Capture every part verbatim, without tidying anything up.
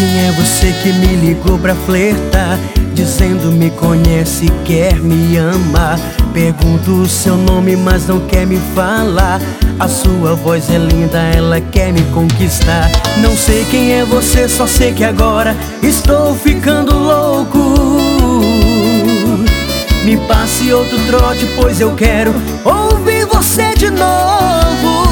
quem é você que me ligou pra flertar, dizendo me conhece, quer me amar. Pergunto o seu nome, mas não quer me falar. A sua voz é linda, ela quer me conquistar. Não sei quem é você, só sei que agora estou ficando louco. Me passe outro trote, pois eu quero ouvir você de novo.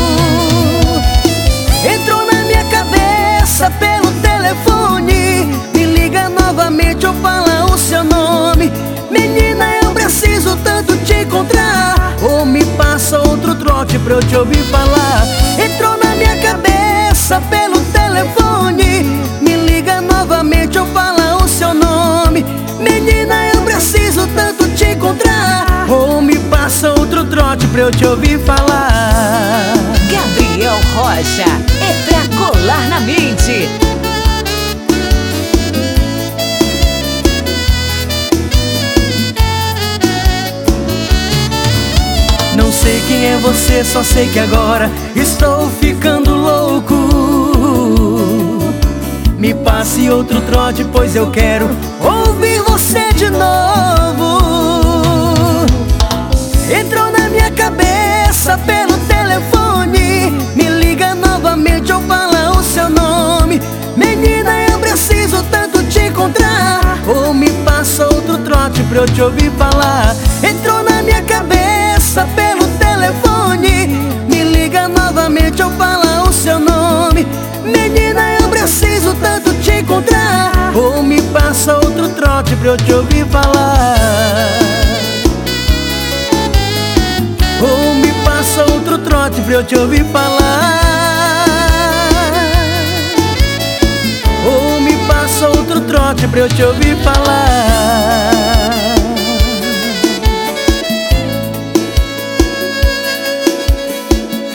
Entrou na minha cabeça pelo telefone, me liga novamente ou fala o seu nome. Menina, eu preciso tanto te encontrar, ou me passa outro trote pra eu te ouvir falar. Entrou na minha cabeça pelo telefone, me liga novamente ou fala o seu nome. Menina, eu preciso tanto te encontrar, ou me passa outro trote pra eu te ouvir falar. Gabriel Rocha, é pra colar na mente. Não sei quem é você, só sei que agora estou ficando louco. Me passe outro trote, pois eu quero ouvir você de novo. Entrou na minha cabeça pelo telefone, me liga novamente ou fala o seu nome. Menina, eu preciso tanto te encontrar, ou me passa outro trote pra eu te ouvir falar. Entrou na minha cabeça pelo telefone, me liga novamente ou fala o seu nome. Menina, eu preciso tanto te encontrar, ou me passa outro trote pra eu te ouvir falar. Ou me passa outro trote pra eu te ouvir falar. Ou me passa outro trote pra eu te ouvir falar.